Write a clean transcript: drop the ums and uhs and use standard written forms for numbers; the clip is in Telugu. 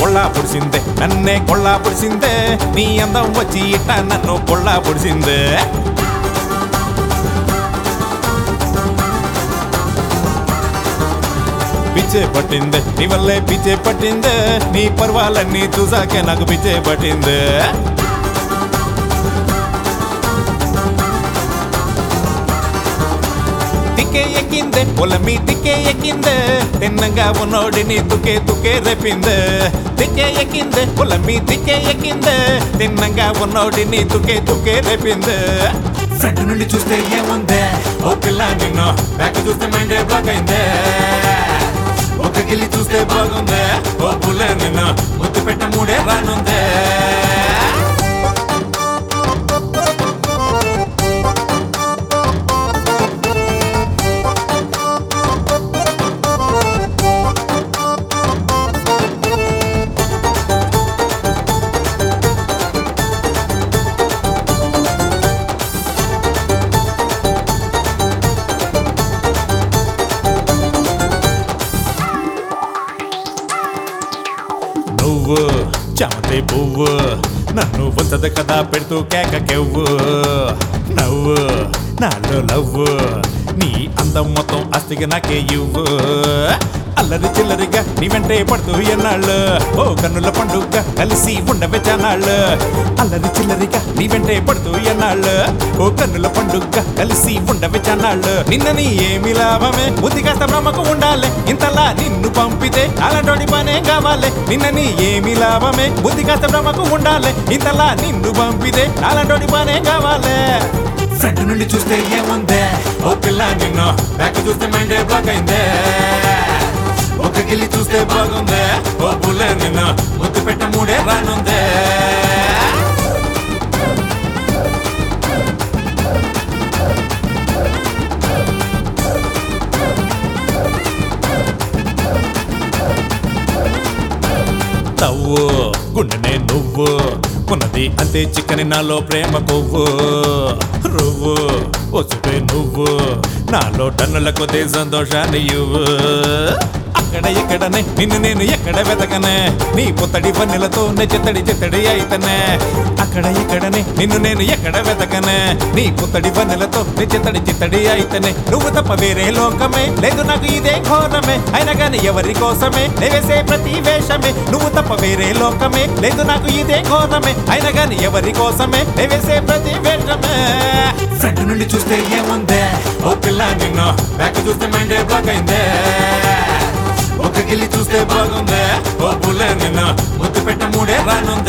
కొళ్ళా పొడిసిందే నన్నే కొళ్ళా పొడిసిందే నీ అందం వచ్చి ఇట్ట నన్ను కొళ్ళా పొడిసిందే పిచ్చే పట్టిందే నీ వల్లే పిచ్చే పట్టిందే నీ పర్వాలన్నీ చూసాకే నాకు పిచ్చే పట్టిందే తిక్కే ఎక్కిందే పొలమి తిక్కే ఎక్కిందే తిన్నంగా ఉన్నోడిని తుకే తుకే రేపిందే తిక్కే ఎక్కిందే పొలమి తిక్కే ఎక్కిందే తిన్నంగా ఉన్నోడిని తుకే తుకే రేపిందే ఫ్రంట్ నుండి చూస్తే ఏముందే ఓ పిల్ల నిన్ను బ్యాక్ చూస్తే మైండే బ్లాక్ అయిందే ఒక గిల్లి చూస్తే బాగుందే ఓ పుల్ల నిన్ను ముద్దు పెట్ట మూడే రానుందే నువ్వు చామంతి పువ్వు నన్ను వంచదు కదా పెడుతూ కేక కెవ్వు నవ్వు నాలో లవ్వు నీ అందం మొత్తం అస్తిగా నాకే ఇవ్వు అల్లరి చిల్లరిగా నీ వెంటే పడుతూ ఎన్నాళ్ళు ఓ కన్నుల పండుగ కలిసి ఉండవే చానాళ్ళు అల్లరి చిల్లరిగా నీ వెంటే పడుతూ ఎన్నాళ్ళు ఓ కన్నుల పండుగ కలిసి ఉండవే చానాళ్ళు నిన్నని ఏమి లాభమే బుద్ధి కాస్త బ్రహ్మకు ఉండాలి ఇంతలా నిన్ను పంపితే అలాంటి పనే కావాలి నిన్నని ఏమి లాభమే బుద్ధి కాస్త బ్రహ్మకు ఉండాలి ఇంతలా నిన్ను పంపితే అలాంటి పనే కావాలి ఫ్రంట్ నుండి చూస్తే ఏముందే ఓ పిల్ల నిన్ను బ్యాక్ చూస్తే మైండే బ్లాక్ అయిందే ఒక గిల్లి చూస్తే బాగుందే ఓ పుల్ల నిన్ను ముద్దు పెట్ట మూడే రానుందే తవ్వు గుండెనే నువ్వు ఉన్నది అంతే చిక్కని నాలో ప్రేమ కొవ్వు రువ్వు వసుపే నువ్వు నాలో టన్నుల కొద్ది సంతోషాన్ని ఇవ్వు అక్కడ ఎక్కడనే నిన్ను నేను ఎక్కడ వెతకనే నీ పుత్తడి పన్నెలతో చెత్తడి చెత్తడి అయితనే అక్కడ ఎక్కడనే నిన్ను నేను ఎక్కడ వెతకనే నీ పుత్తడి పన్నెలతో చెత్తడి చిత్తడి అయితనే నువ్వు తప్ప వేరే లోకమే లేదు నాకు ఇదే ఘోరమే అయినా గాని ఎవరి కోసమే లేవేసే ప్రతి వేషమే నువ్వు తప్ప వేరే లోకమే లేదు నాకు ఇదే ఘోరమే అయినా గాని ఎవరి కోసమే లేవేసే ప్రతి వేషమే ఫ్రంట్ నుండి చూస్తే ఏముందే ఓ పిల్ల నిన్ను బ్యాక్ చూస్తే మైండే బ్లాక్ అయిందే ఒక గిల్లి చూస్తే బాగుందే ఓ పుల్ల నిన్ను ముద్దు పెట్ట మూడే రానుందే